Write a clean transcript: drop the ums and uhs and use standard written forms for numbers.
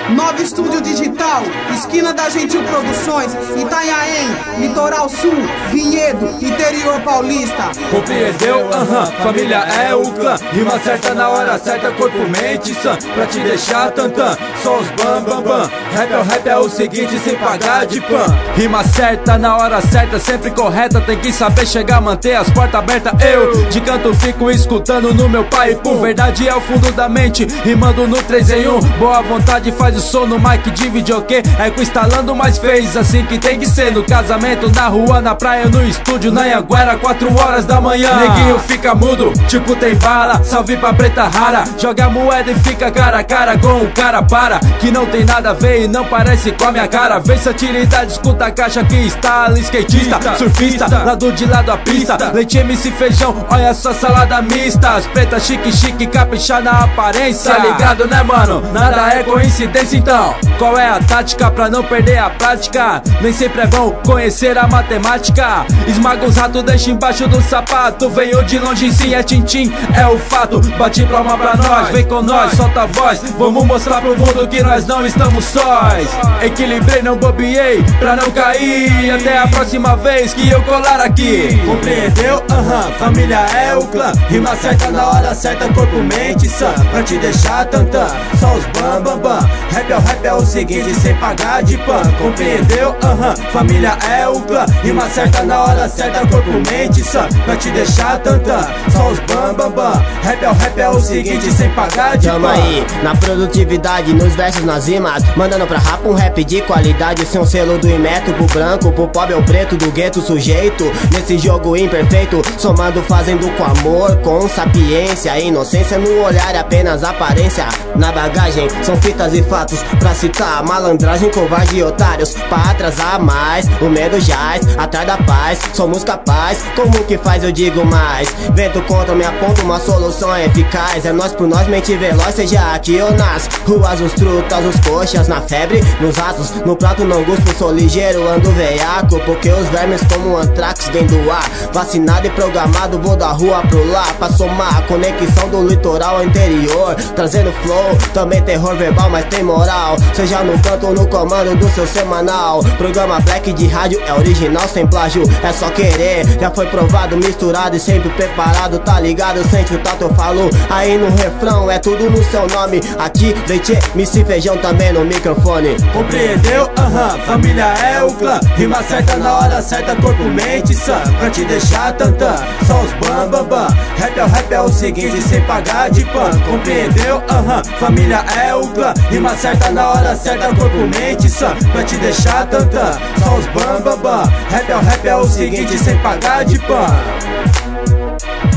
Nova Estúdio Digital, esquina da Gentil Produções, Itanhaém, Litoral Sul, Vinhedo, Interior Paulista. Compreendeu? Família é o clã. Rima certa na hora certa, corpo, mente, sã. Pra te deixar tantã, só os bam bam bam. Rap é o seguinte, sem pagar de pan. Rima certa na hora certa, sempre correta. Tem que saber chegar, manter as portas abertas. Eu de canto fico escutando no meu pai. Por verdade é o fundo da mente, rimando no 3 em 1. Boa vontade faz o som no mic de videokê. Eco instalando, mas fez assim que tem que ser. No casamento, na rua, na praia, no estúdio, na Anhanguera, 4 horas da manhã. Neguinho fica mudo, tipo tem bala. Salve pra preta rara, joga a moeda e fica cara a cara com o cara para. Que não tem nada a ver e não parece com a minha cara. Versatilidade, escuta a caixa que instala. Skatista, surfista, lado de lado a pista. Leite MC feijão, olha só salada mista. As pretas chique, caprichar na aparência. Tá ligado né mano, nada é coincidência então. Qual é a tática pra não perder a prática? Nem sempre é bom conhecer a matemática. Esmaga os ratos, deixa embaixo do sapato. Venho de longe sim, é tintim, é o fato. Bate palma pra nós, vem com nós, solta a voz. Vamos mostrar pro mundo que nós não estamos sós. Equilibrei, não bobeei, pra não cair. Até a próxima vez que eu colar aqui. Compreendeu? Família é o clã. Rima certa na hora certa, corpo, mente, sã. Pra te deixar tantã, só os bam bam bam. Rap é o seguinte, sem pagar de pan. Compreendeu? Família é o clã. Rima certa na hora certa, corpo, mente, sã. Pra te deixar tantã, só os bam bam bam. Rap é o seguinte, sem pagar de pan. Tamo aí, na produtividade, nos versos, nas rimas. Mandando pra rapa um rap de qualidade. Sem um selo do Imeto, pro branco, pro pobre ou preto, do gueto sujeito. Nesse jogo imperfeito, somando, fazendo com amor, com sapiência. Inocência no olhar, apenas aparência. Na bagagem, são fitas e fatos pra citar. Malandragem, covarde e otários pra atrasar mais. O medo jaz, atrás da paz. Somos capazes, como que faz eu digo mais. Vento contra, me aponta uma solução eficaz. É nós por nós, mente veloz, seja aqui ou nas ruas, os trutas, os coxas, na febre, nos rastros, no prato não gosto, sou ligeiro, ando veiaco. Porque os vermes como antrax vem do ar. Vacinado e programado, vou da rua pro lar. Pra somar a conexão do litoral ao interior. Trazendo flow, também terror verbal, mas tem moral. Seja no canto ou no comando do seu semanal. Programa Black de rádio é original, sem plágio. É só querer, já foi provado, misturado e sempre preparado. Tá ligado, sente o tato, eu falo. Aí no refrão, é tudo no seu nome. Aqui, leite, MC feijão também no microfone. Compreendeu? Família é o clã. Rima certa na hora certa, corpo, mente, sã. Pra te deixar tantã, só os bam bam bam. Rap é o seguinte, sem pagar de pan. Compreendeu? Família é o clã. Rima certa na hora certa, corpo, mente, sã. Pra te deixar tantã, só os bam bam bam. Rap é o seguinte, sem pagar de pan.